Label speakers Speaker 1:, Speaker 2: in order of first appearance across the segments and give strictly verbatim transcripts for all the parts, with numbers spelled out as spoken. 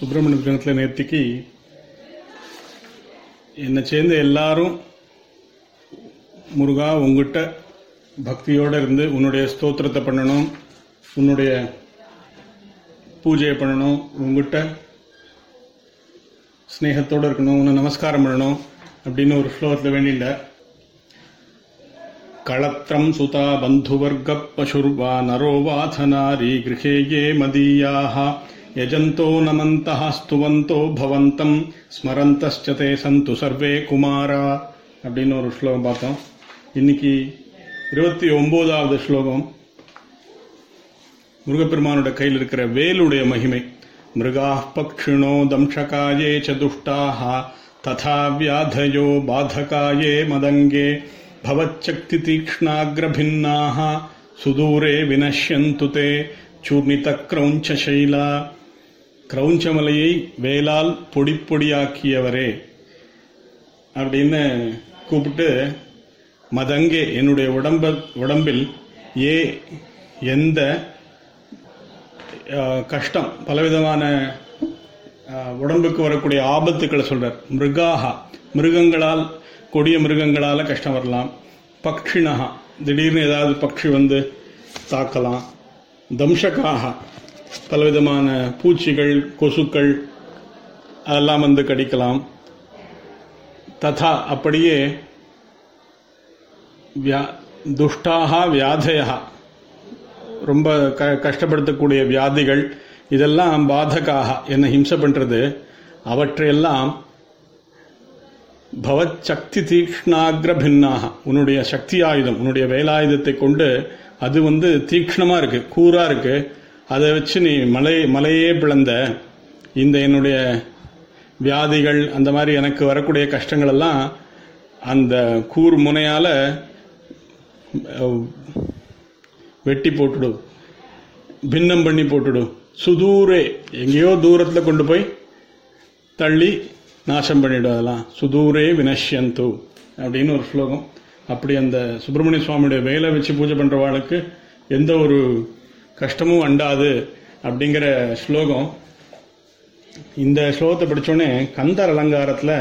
Speaker 1: சுப்பிரமணிய தினத்தில் நேர்த்திக்கு என்னை சேர்ந்து எல்லாரும் முருகா உங்ககிட்ட பக்தியோடு இருந்து உன்னுடைய ஸ்தோத்திரத்தை பண்ணணும், உன்னுடைய பூஜையை பண்ணணும், உங்ககிட்ட ஸ்னேகத்தோடு இருக்கணும், உன்னை நமஸ்காரம் பண்ணணும் அப்படின்னு ஒரு ஸ்லோகத்தில் வேண்டிண்ட. களத்திரம் சுதா பந்துவர்க பசுர்வா நரோ வாதனாரி கிருஹேயே மதீயாக யஜந்தோ நமந்தஹ ஸ்துவந்தோ பவந்தம் ஸ்மரந்தஸ்சதே சந்து சர்வே குமாரா அப்படின்னு ஒரு ஸ்லோகம் பார்த்தோம். இன்னைக்கு இருபத்தி ஒன்பதாவது ஸ்லோகம். முருகப்பெருமானுடைய கையில் இருக்கிற வேலுடைய மகிமை. மிருகா பக்ஷிணோ தம்சகாயே சதுஷ்டாஹ ததா வியாதயோ பாதகாயே மதங்கே பவச்சக்தி தீக்ஷ்ணாக்ரபின்னாஹ சுதூரே வினஷ்யந்து தே சூர்ணித கிரௌஞ்ச சைலா. கிரௌஞ்சமலையை வேலால் பொடி பொடியாக்கியவரே அப்படின்னு கூப்பிட்டு, மதங்கே என்னுடைய உடம்ப உடம்பில் ஏ எந்த கஷ்டம், பலவிதமான உடம்புக்கு வரக்கூடிய ஆபத்துக்களை சொல்றார். மிருகாஹா மிருகங்களால், கொடிய மிருகங்களால் கஷ்டம் வரலாம். பக்ஷினஹா திடீர்னு ஏதாவது பக்ஷி வந்து தாக்கலாம். தம்சகாக பலவிதமான பூச்சிகள், கொசுக்கள் அதெல்லாம் வந்து கடிக்கலாம். ததா அப்படியே துஷ்டாக வியாதயா ரொம்ப க கஷ்டப்படுத்தக்கூடிய வியாதிகள், இதெல்லாம் பாதகாக என்னை ஹிம்சை பண்றது. அவற்றையெல்லாம் பவத் சக்தி தீக்ஷ்ணாக்ர பின்னாக உன்னுடைய சக்தி ஆயுதம், உன்னுடைய வேலாயுதத்தை கொண்டு, அது வந்து தீக்ஷ்ணமா இருக்கு, கூரா இருக்கு, அதை வச்சு நீ மலை மலையே பிளந்த. இந்த என்னுடைய வியாதிகள், அந்த மாதிரி எனக்கு வரக்கூடிய கஷ்டங்கள் எல்லாம் அந்த கூர் முனையால வெட்டி போட்டுடு, பின்னம் பண்ணி போட்டுடு. சுதூரே எங்கேயோ தூரத்தில் கொண்டு போய் தள்ளி நாசம் பண்ணிடும். அதெல்லாம் சுதூரே வினஷ்யந்து அப்படின்னு ஒரு ஸ்லோகம். அப்படி அந்த சுப்பிரமணிய சுவாமியுடைய வேலை வச்சு பூஜை பண்றவாளுக்கு எந்த ஒரு கஷ்டமும் அண்டாது அப்படிங்கிற ஸ்லோகம். இந்த ஸ்லோகத்தை படிச்சோடனே கந்தர் அலங்காரத்தில்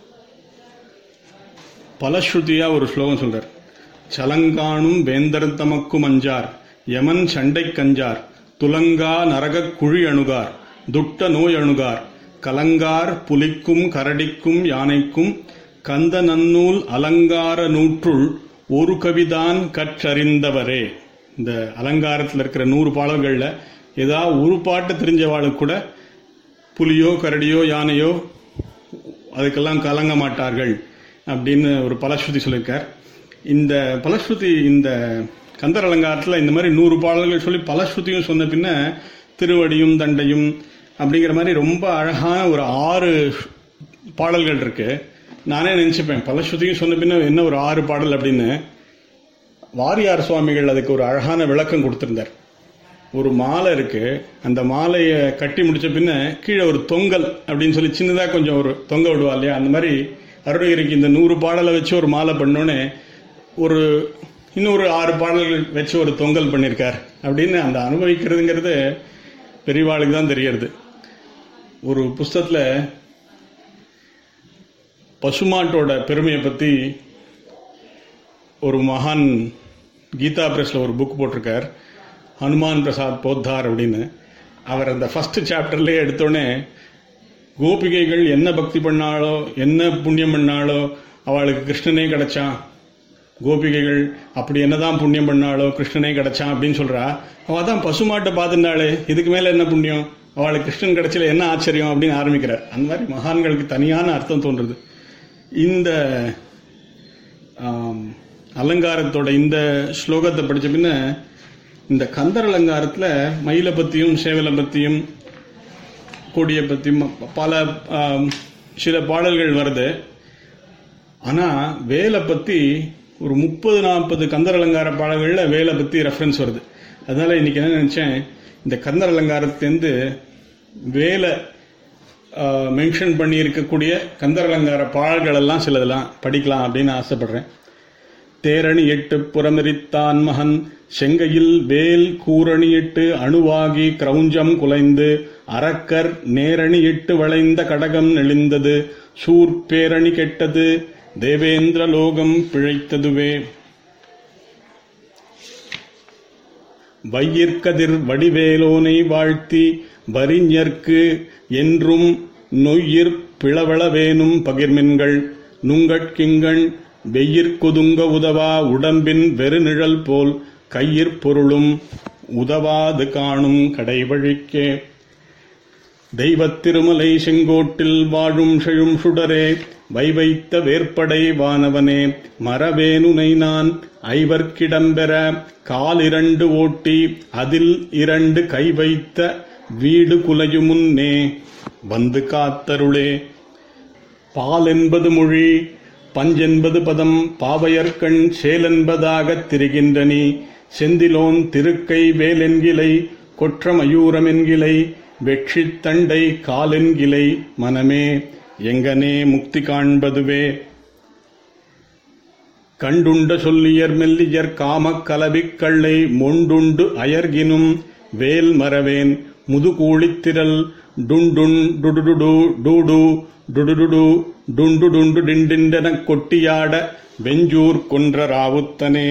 Speaker 1: பலஸ்ருதியா ஒரு ஸ்லோகம் சொல்றார். சலங்கானும் வேந்தர் தமக்கும் அஞ்சார், யமன் சண்டை கஞ்சார், துலங்கா நரக குழி அணுகார், துட்ட நோய் அணுகார், கலங்கார் புலிக்கும் கரடிக்கும் யானைக்கும் கந்த நன்னூல் அலங்கார நூற்றுள் ஒரு கவிதான் கற்றறிந்தவரே. இந்த அலங்காரத்தில் இருக்கிற நூறு பாடல்களில் ஏதாவது ஒரு பாட்டு தெரிஞ்சவாளுக்கு கூட புலியோ கரடியோ யானையோ அதுக்கெல்லாம் கலங்க மாட்டார்கள் அப்படின்னு ஒரு பலஸ்ருதி சொல்லியிருக்கார். இந்த பலஸ்ருதி இந்த கந்தர் அலங்காரத்தில் இந்த மாதிரி நூறு பாடல்கள் சொல்லி பலஸ்ருதியும் சொன்ன பின்ன திருவடியும் தண்டையும் அப்படிங்கிற மாதிரி ரொம்ப அழகான ஒரு ஆறு பாடல்கள் இருக்கு. நானே நினைச்சுப்பேன், பலஸ்ருதியும் சொன்ன பின்ன என்ன ஒரு ஆறு பாடல் அப்படின்னு. வாரியார் சுவாமிகள் அதுக்கு ஒரு அழகான விளக்கம் கொடுத்திருந்தார். ஒரு மாலை இருக்கு, அந்த மாலையை கட்டி முடிச்ச பின்ன கீழே ஒரு தொங்கல் அப்படின்னு சொல்லி சின்னதாக கொஞ்சம் ஒரு தொங்க விடுவா இல்லையா, அந்த மாதிரி அருணகிரிக்கு இந்த நூறு பாடலை வச்சு ஒரு மாலை பண்ணோன்னே ஒரு இன்னொரு ஆறு பாடல்கள் வச்சு ஒரு தொங்கல் பண்ணியிருக்கார் அப்படின்னு அந்த அனுபவிக்கிறதுங்கிறது பெரியவாளுக்கு தான் தெரியறது. ஒரு புஸ்தகத்தில் பசுமாட்டோட பெருமையை பற்றி ஒரு மகான் கீதா பிரஸ்ல ஒரு புக் போட்டிருக்கார், ஹனுமான் பிரசாத் போத்தார் அப்படின்னு. அவர் அந்த ஃபர்ஸ்ட் சாப்டர்லேயே எடுத்தோடனே கோபிகைகள் என்ன பக்தி பண்ணாலோ, என்ன புண்ணியம் பண்ணாலோ அவளுக்கு கிருஷ்ணனே கிடைச்சான், கோபிகைகள் அப்படி என்னதான் புண்ணியம் பண்ணாலோ கிருஷ்ணனே கிடைச்சான் அப்படின்னு சொல்றா. அவள் தான் பசுமாட்டை பார்த்துட்டாளே, இதுக்கு மேலே என்ன புண்ணியம், அவளுக்கு கிருஷ்ணன் கிடைச்சல என்ன ஆச்சரியம் அப்படின்னு ஆரம்பிக்கிறார். அந்த மாதிரி மகான்களுக்கு தனியான அர்த்தம் தோன்றுறது. இந்த அலங்காரத்தோட இந்த ஸ்லோகத்தை படித்த பின்ன இந்த கந்தர் அலங்காரத்தில் மயிலை பற்றியும் சேவலை பற்றியும் கொடியை பற்றியும் பல சில பாடல்கள் வருது. ஆனால் வேலை பற்றி ஒரு முப்பது நாற்பது கந்தர் அலங்கார பாடல்களில் வேலை பற்றி ரெஃபரன்ஸ் வருது. அதனால இன்னைக்கு என்ன நினச்சேன், இந்த கந்தர் அலங்காரத்திலேருந்து வேலை மென்ஷன் பண்ணி இருக்கக்கூடிய கந்தர் அலங்கார பாடல்கள் எல்லாம் சிலதெல்லாம் படிக்கலாம் அப்படின்னு ஆசைப்படுறேன். தேரணியிட்டு புறமெரித்தான் மகன் செங்கையில் வேல் கூரணியிட்டு அணுவாகி கிரௌஞ்சம் குலைந்து அரக்கர் நேரணியிட்டு வளைந்த கடகம் நெளிந்தது சூர்பேரணி கெட்டது தேவேந்திர லோகம் பிழைத்ததுவே. வையிற்கதிர் வடிவேலோனை வாழ்த்தி வரிஞர்க்கு என்றும் நொய்யிற் பிளவளவேனும் பகிர்மின்கள் நுங்கட்கிங்கண் வெய்யிற்குதுங்க உதவா உடம்பின் வெறுநிழல் போல் கையிற் பொருளும் உதவாது காணும் கடைவழிக்கே. தெய்வத் திருமலை செங்கோட்டில் வாழும் செழும் சுடரே வைவைத்த வேற்படை வானவனே மரவேனுனை நான் ஐவர்க்கிடம்பெற காலிரண்டு ஓட்டி அதில் இரண்டு கை வைத்த வீடு குலையுமுன்னே வந்து காத்தருளே. பால் என்பது மொழி பஞ்சென்பது பதம் பாவையர்கண் சேலென்பதாகத் திரிகின்றனி செந்திலோன் திருக்கை வேலென்கிளை கொற்ற மயூரமென்கிளை வெற்றித் தண்டை காலென்கிளை மனமே எங்கனே முக்தி காண்பதுவே. கண்டுண்ட சொல்லியர் மெல்லியர் காமக் கலவிக் கள்ளை மொண்டுண்டு அயர்கினும் வேல் மறவேன் முதுகூழித்திரல் டுண்டுண் டுடுடுடு டூடு டுடுடுடு டுண்டு டுண்டு டிண்டிண்டெனக் கொட்டியாட வெஞ்சூர் கொன்ற ராவுத்தனே.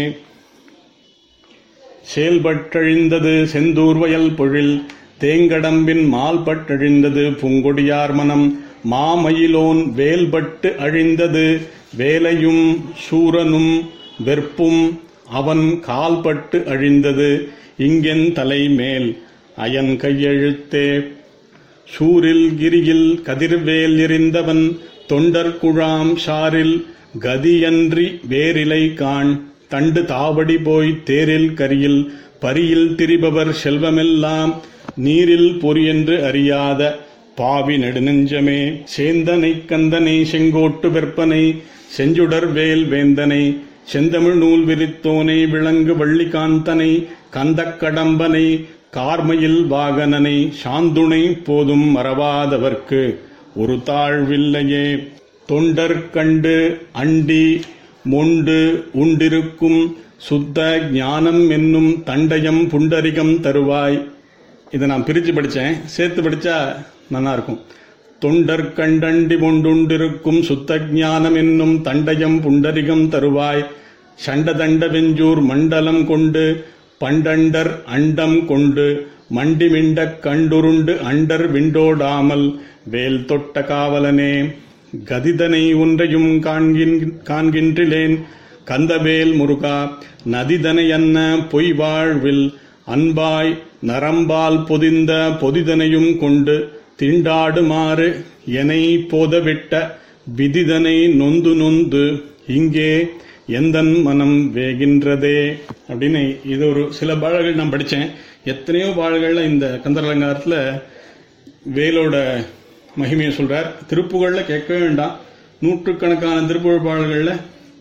Speaker 1: செயல்பட்டழிந்தது செந்தூர் வயல் பொழில் தேங்கடம்பின் மால்பட்டழிந்தது பூங்கொடியார் மனம் மாமயிலோன் வேல்பட்டு அழிந்தது வேலையும் சூரனும் வெற்பும் அவன் கால்பட்டு அழிந்தது இங்கென் தலைமேல் அயன் கையெழுத்தே. சூரில் கிரியில் கதிர்வேல் எறிந்தவன் தொண்டர் குழாம் சாரில் கதியன்றி வேரிலை காண் தண்டு தாவடி போய் தேரில் கரியில் பரியில் திரிபவர் செல்வமெல்லாம் நீரில் பொறியென்று அறியாத பாவி நெடுநெஞ்சமே. சேந்தனை கந்தனை செங்கோட்டு வெற்பனை செஞ்சுடர் வேல் வேந்தனை செந்தமிழ் நூல் விரித்தோனை விளங்கு வள்ளிகாந்தனை கந்தக் கடம்பனை கார்மயில் வாகனனை சாந்துணை போதும் மறவாதவர்க்கு ஒரு தாழ்வில்லையே. தொண்டர் கண்டு அண்டி மொண்டு உண்டிருக்கும் சுத்த ஞானம் என்னும் தண்டயம் புண்டரிகம் தருவாய். இதை நான் பிரிச்சு படிச்சேன், சேர்த்து படிச்சா நல்லா இருக்கும். தொண்டர் கண்டண்டி மொண்டுண்டிருக்கும் சுத்த ஞானம் என்னும் தண்டயம் புண்டரிகம் தருவாய். சண்ட தண்ட வெஞ்சூர் மண்டலம் கொண்டு பண்டண்டர் அண்டம் கொண்டு மண்டிமிண்டக் கண்டுருண்டு அண்டர் விண்டோடாமல் வேல் தொட்ட காவலனே. கதிதனை ஒன்றையும் காண்கின்றிலேன் கந்தவேல் முருகா நதிதனை அன்ன பொய் வாழ்வில் அன்பாய் நரம்பால் பொதிந்த பொதிதனையும் கொண்டு திண்டாடுமாறு எனை போதவிட்ட விதிதனை நொந்து நொந்து இங்கே எந்தன் மனம் வேகின்றதே அப்படின்னு இது ஒரு சில பாடல்கள் நான் படித்தேன். எத்தனையோ பாடல்கள்ல இந்த கந்தர் அலங்காரத்தில் வேலோட மகிமையை சொல்றார். திருப்புகழில் கேட்கவே வேண்டாம், நூற்றுக்கணக்கான திருப்புகழ் பாடல்களில்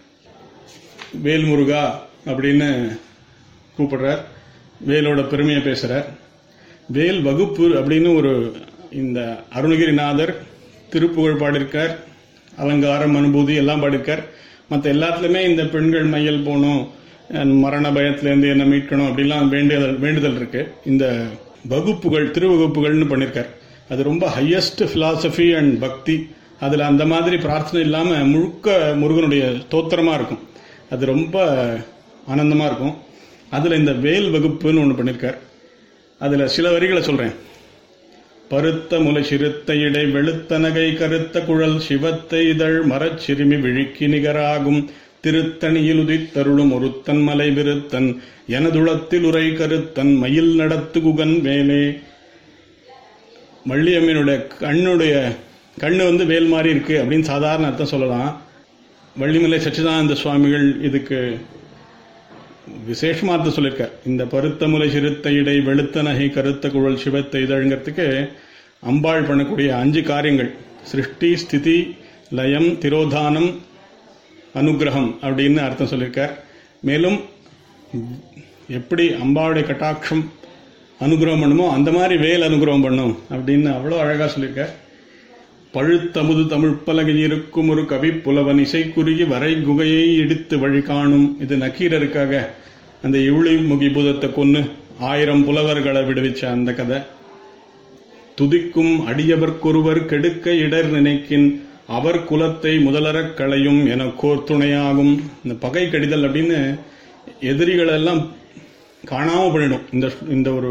Speaker 1: வேல்முருகா அப்படின்னு கூப்பிடுறார், வேலோட பெருமையை பேசுறார். வேல் வகுப்பு அப்படின்னு ஒரு இந்த அருணகிரிநாதர் திருப்புகழ் பாடியிருக்கார், அலங்காரம் அனுபூதி எல்லாம் பாடியிருக்கார். மற்ற எல்லாத்துலயுமே இந்த பெண்கள் மையல் போகணும், மரண பயத்திலேருந்து என்ன மீட்கணும் அப்படிலாம் வேண்டுதல் வேண்டுதல் இருக்கு. இந்த வகுப்புகள் திருவகுப்புகள்னு பண்ணியிருக்கார். அது ரொம்ப ஹையஸ்ட் பிலாசபி அண்ட் பக்தி. அதுல அந்த மாதிரி பிரார்த்தனை இல்லாம முழுக்க முருகனுடைய தோத்திரமா இருக்கும். அது ரொம்ப ஆனந்தமா இருக்கும். அதுல இந்த வேல் வகுப்புன்னு ஒன்று பண்ணியிருக்கார். அதுல சில வரிகளை சொல்றேன். பருத்த முலை சிறுத்த இடை வெளுத்த நகை கருத்த குழல் சிவத்தை இதழ் மரச் சிறுமி விழிக்கு நிகராகும் திருத்தணியில் உதித்தருளும் ஒருத்தன் மலை விருத்தன் எனதுளத்தில் உரை கருத்தன் மயில் நடத்து குகன் வேலே. வள்ளியம்மனுடைய கண்ணுடைய கண்ணு வந்து வேல் மாதிரி இருக்கு அப்படின்னு சாதாரண அர்த்தம் சொல்லலாம். வள்ளிமலை சச்சிதானந்த சுவாமிகள் இதுக்கு விசேஷமா அர்த்தம் சொல்லியிருக்கார். இந்த பருத்த முலை சிறுத்த இடை வெளுத்த நகை கருத்த குழல் சிவத்தை இதழ்ங்கிறதுக்கு அம்பாள் பண்ணக்கூடிய அஞ்சு காரியங்கள் சிருஷ்டி ஸ்திதி லயம் திரோதானம் அனுகிரகம் அப்படின்னு அர்த்தம் சொல்லியிருக்கார். மேலும் எப்படி அம்பாளுடைய கட்டாட்சம் அனுகிரகம் பண்ணுமோ அந்த மாதிரி வேல் அனுகிரகம் பண்ணும் அப்படின்னு அவ்வளோ அழகா சொல்லியிருக்கார். பழுத்தமுது தமிழ்ப்பலகை இருக்கும் ஒரு கவி புலவன் இசைக்குறுகி வரை குகையை இடித்து வழி காணும். இது நக்கீரருக்காக அந்த இவுளி முகி பூதத்தை கொன்னு ஆயிரம் புலவர்களை விடுவிச்ச அந்த கதை. துதிக்கும் அடியவர்க்கொருவர் கெடுக்க இடர் நினைக்கின் அவர் குலத்தை முதலறக் களையும் என கோர் துணையாகும். இந்த பகை கடிதல் அப்படின்னு எதிரிகளெல்லாம் காணாம பண்ணிடும் இந்த இந்த ஒரு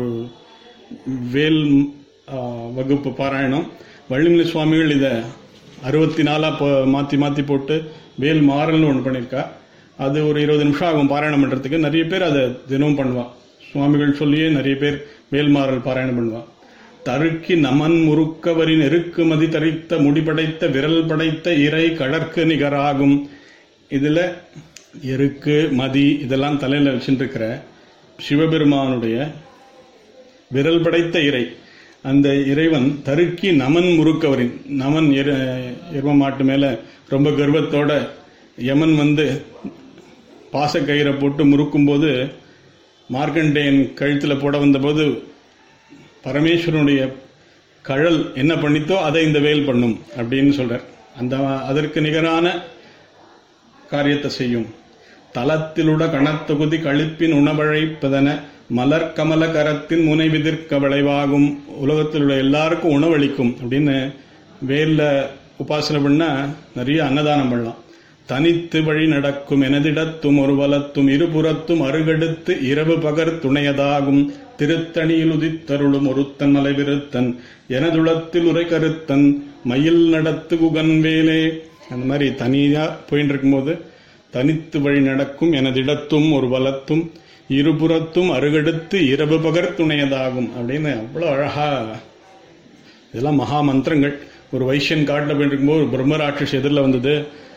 Speaker 1: வேல் வகுப்பு பாராயணம். வள்ளிமலை சுவாமிகள் இதை அறுபத்தி நாலா மாற்றி மாற்றி போட்டு வேல் மாறல்னு ஒன்று பண்ணியிருக்கா. அது ஒரு இருபது நிமிஷம் ஆகும் பாராயணம் பண்ணுறதுக்கு. நிறைய பேர் அதை தினமும் பண்ணுவான். சுவாமிகள் சொல்லியே நிறைய பேர் வேல் மாறல் பாராயணம் பண்ணுவான். தருக்கி நமன் முறுக்கவரின் எருக்கு மதி தரித்த முடிபடைத்த விரல் படைத்த இறை கடற்கு நிகராகும். இதில் எருக்கு மதி இதெல்லாம் தலையில் வச்சுட்டு இருக்கிற சிவபெருமானுடைய விரல் படைத்த இறை, அந்த இறைவன் தருக்கி நமன் முறுக்கவரின், நமன் எரும மாட்டு மேல ரொம்ப கர்வத்தோட யமன் வந்து பாசக்கயிறை போட்டு முறுக்கும் போது மார்க்கண்டேயன் கழுத்தில் போட வந்தபோது பரமேஸ்வரனுடைய கழல் என்ன பண்ணித்தோ அதை இந்த வேல் பண்ணும் அப்படின்னு சொல்றார். அந்த அதற்கு நிகரான காரியத்தை செய்யும். தலத்திலுட கணத்தொகுதி கழிப்பின் உணவழைப்பதன மலர் கமல கரத்தின் முனைவிதிர்க்க விளைவாகும். உலகத்தில் உள்ள எல்லாருக்கும் உணவளிக்கும் அப்படின்னு வேல்ல உபாசனை பண்ணா நிறைய அன்னதானம் பண்ணலாம். தனித்து வழி நடக்கும் எனதிடத்தும் ஒரு வலத்தும் இருபுறத்தும் அருகெடுத்து இரவு பகர் துணையதாகும். திருத்தணியில் உதித்தருளும் ஒருத்தன் மலை விருத்தன் எனதுளத்தில் உரை கருத்தன் மயில் நடத்து குகன் வேலே. அந்த மாதிரி தனியா போயிட்டு இருக்கும்போது தனித்து வழி நடக்கும் எனதிடத்தும் ஒரு வலத்தும் இருபுறத்தும் அருகெடுத்து இரவு பகர் துணையதாகும் அப்படின்னு அவ்வளோ அழகா. இதெல்லாம் மகா மந்திரங்கள். ஒரு வைசியன் காட்டில் போயிட்டு இருக்கும்போது ஒரு பிரம்மராட்சஸ் எதிரில் வந்தது.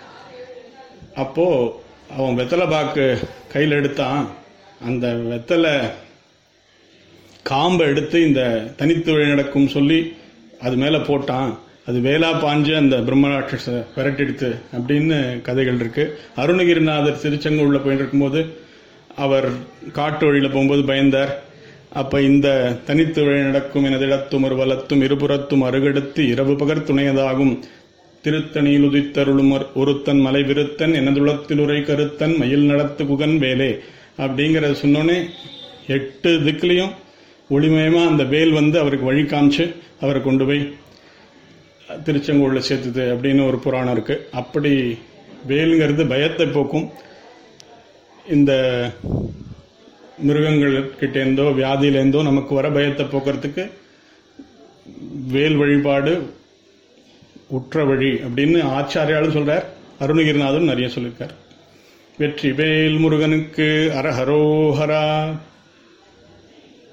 Speaker 1: அப்போ அவன் வெத்தலை பாக்கு கையில் எடுத்தான். அந்த வெத்தலை காம்பை எடுத்து இந்த தனித்து வழி நடக்கும் சொல்லி அது மேலே போட்டான். அது வேலா பாஞ்சு அந்த பிரம்மராட்சஸை விரட்டெடுத்து அப்படின்னு கதைகள் இருக்கு. அருணகிரிநாதர் திருச்செங்கோல்ல போயிட்டு இருக்கும்போது அவர் காட்டு வழியில் போகும்போது பயந்தார். அப்ப இந்த தனித்து வழி நடக்கும் எனதிடத்தும் ஒரு வலத்தும் இருபுறத்தும் அருகெடுத்து இரவு பகர் துணையதாகும். திருத்தணியில் உதித்தருளும் ஒருத்தன் மலை விருத்தன் எனதுளத்தில் உரை கருத்தன் மயில் நடத்து குகன் வேலே அப்படிங்கிறத சொன்னோன்னே எட்டு திக்குலையும் ஒளிமயமா அந்த வேல் வந்து அவருக்கு வழி காமிச்சு அவரை கொண்டு போய் திருச்செங்கோல்ல சேர்த்துது அப்படின்னு ஒரு புராணம் இருக்கு. அப்படி வேலுங்கிறது பயத்தை போக்கும். இந்த மிருகங்கள் கிட்டேருந்தோ வியாதியிலேருந்தோ நமக்கு வர பயத்தை போக்குறதுக்கு வேல் வழிபாடு உற்ற வழி அப்படின்னு ஆச்சாரியாலும் சொல்றார். அருணகிரிநாதன் நிறைய சொல்லியிருக்கார். வெற்றி வேல் முருகனுக்கு அரஹரோஹரா.